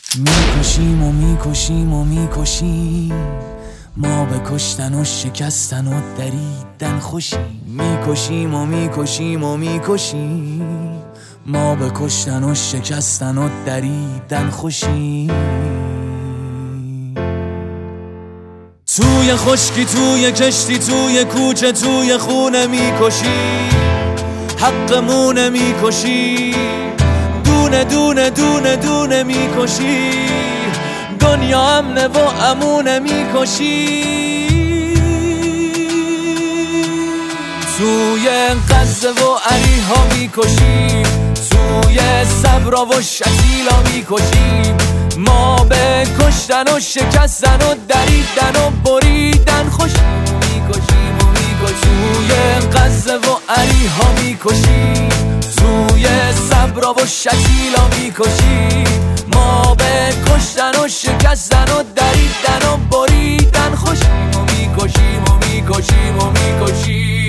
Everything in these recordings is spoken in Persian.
میکشیم و میکشیم و میکشیم، ما به کشتن و شکستن و دریدن خوشیم. میکشیم و میکشیم و میکشیم، ما به کشتن و شکستن و دریدن خوشیم. توی خشکی، توی کشتی، توی کوچه، توی خونه میکشیم، حقمونه میکشیم، دونه دونه دونه دونه میکشی، دنیا امنه و امونه میکشی. توی غزه و علیها میکشی، توی صبرا و شکیلا میکشیم، ما به کشتن و شکستن و دریدن و بریدن خوشیم. میکشیم و میکشیم، توی غزه و علیها میکشیم، توی صبرا و شکیلا میکشی، ما به کشتن و شکستن و دریدن و بریدن خوشیم. و میکشیم و میکشیم و میکشیم.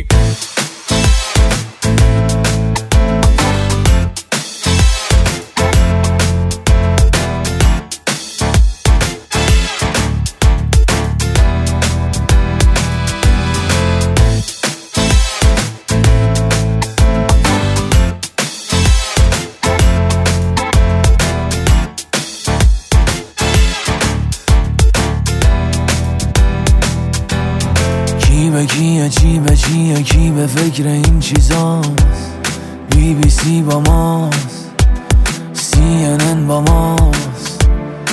کیه چی به چیه، کی به فکر این چیزاست؟ BBC با ماست، CNN با ماست،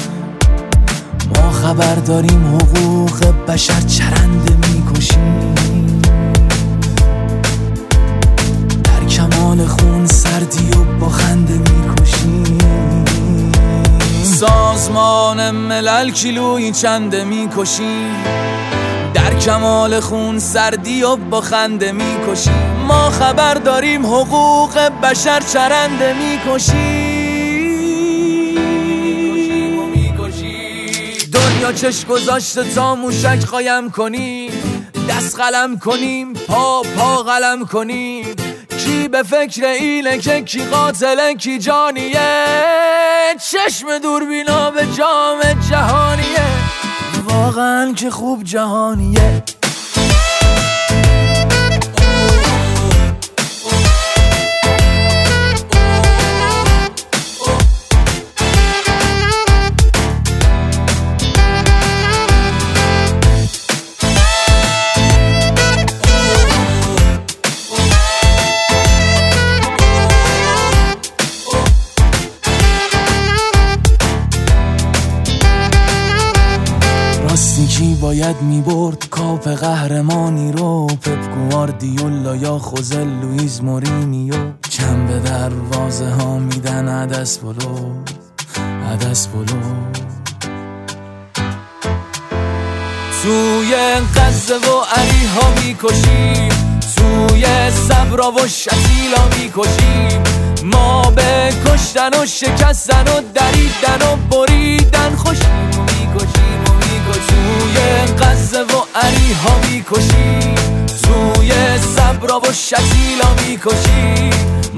ما خبر داریم حقوق بشر چرنده میکشیم، در کمال خون سردی و با خنده میکشیم. سازمان ملل کیلویی چنده میکشیم، در کمال خون سردی و با خنده میکشیم، ما خبر داریم حقوق بشر چرنده میکشیم. دنیا چش گذاشته تا موشک قایم کنیم، دست قلم کنیم، پا قلم کنیم، کی به فکر اینه که کی قاتله کی جانیه، چشم دوربینا به جام جهانیه، واقعا که خوب جهانیه. کی باید میبرد کاپ قهرمانی رو؟ پپ گواردیولا یا خوزه لوئیز مورینیو؟ چند به دروازه ها میدن عدس بلو. توی غزه و علیها میکشیم، توی صبرا و شکیلا میکشیم، ما به کشتن و شکستن و دریدن و بریدن خوشیم. توی غزه و علیها میکشی، توی صبرا و شکیلا میکشی،